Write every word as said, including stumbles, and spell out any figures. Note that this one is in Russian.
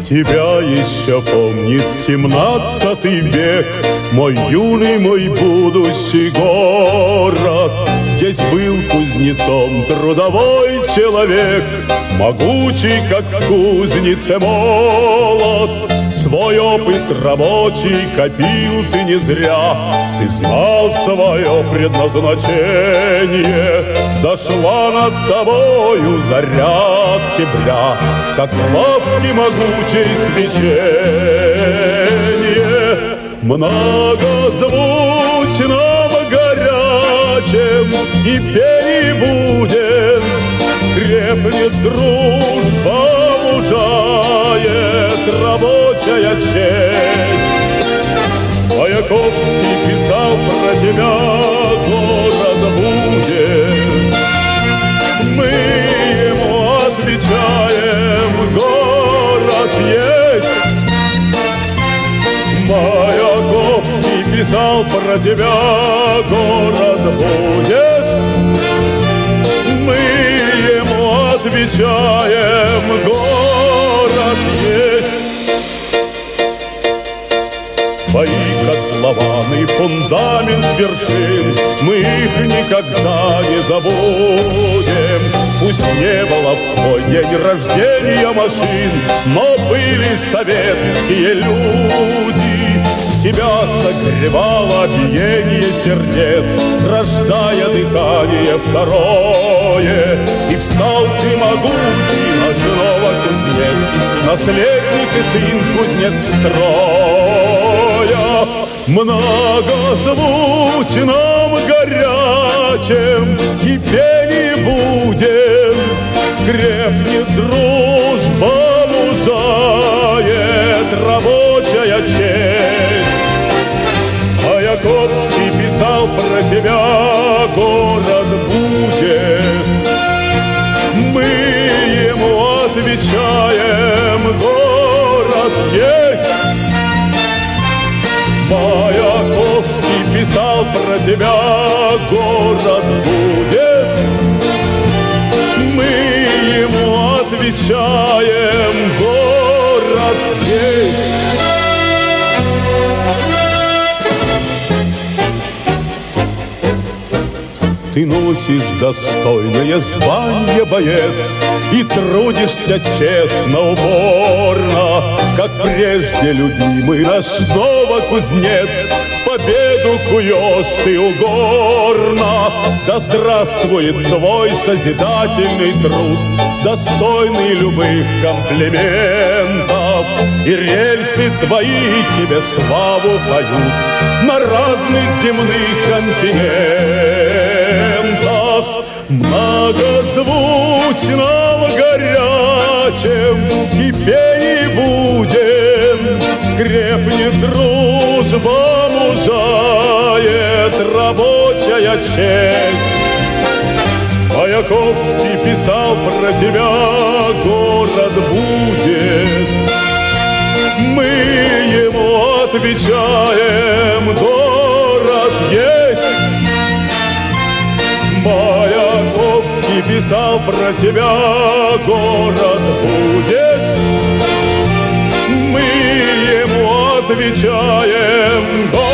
Тебя еще помнит семнадцатый век, мой юный, мой будущий город. Здесь был кузнецом трудовой человек, могучий, как в кузнице молот. Свой опыт рабочий копил ты не зря, ты знал свое предназначение. Зашла над тобою заря октября, как лавки могучей свечение. Многозвучным горячим и пение будем, крепнет дружба, мужает рабочая честь. Маяковский писал про тебя, город будет. Мы ему отвечаем, город есть. Маяковский писал про тебя, город будет. Мы ему отвечаем, город есть. Твои котлованы, фундамент вершин, мы их никогда не забудем. Пусть не было в твой день рождения машин, но были советские люди. Тебя согревало биение сердец, рождая дыхание второе. И встал ты могучий, наш новокузнец, наследник и сын кузнец-строя. Многозвучным горячим кипение будем, крепнет дружба, мужает рабочая честь. Маяковский писал про тебя, город будет. Мы ему отвечаем, город есть. Маяковский писал про тебя, город будет. Мы ему отвечаем, город есть. Ты носишь достойное звание, боец, и трудишься честно, упорно, как прежде любимый наш новокузнец. Победу куешь ты угорно. Да здравствует твой созидательный труд, достойный любых комплиментов. И рельсы твои тебе славу поют на разных земных континентах. Многозвучным горячим кипение будем, крепнет дружба, мужает рабочая честь. Маяковский писал про тебя, город будет. Мы ему отвечаем, город есть. Маяковский писал про тебя, город будет. Мы ему отвечаем, город